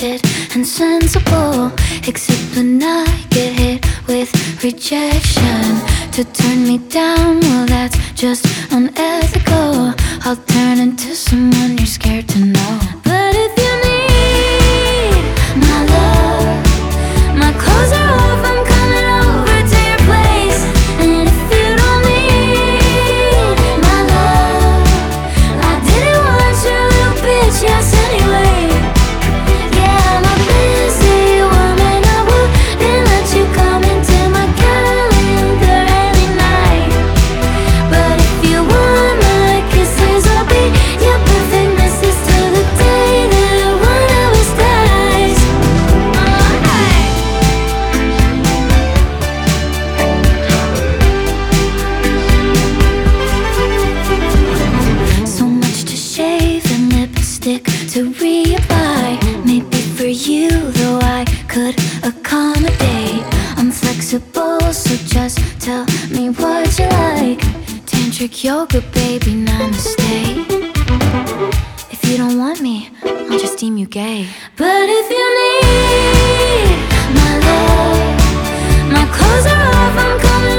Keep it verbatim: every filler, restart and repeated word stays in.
talented and sensible, except when I get hit with rejection. To turn me down, well that's just unethical. I'll turn into someone you're scared to know. But if you need my love, my clothes are off, I'm coming over to your place. And if you don't need my love, I didn't want your little bitch ass anyway. Yeah, I'm a busy woman, I wouldn't let you come into my calendar any night. But if you want my kisses, I'll be your perfect missus till the day that one of us dies. Alright. So much to shave and lipstick to reapply. Maybe for you, though, I could accommodate. I'm flexible, so just tell me what you like. Tantric yoga, baby, namaste. If you don't want me, I'll just deem you gay. But if you need my love, my clothes are off, I'm coming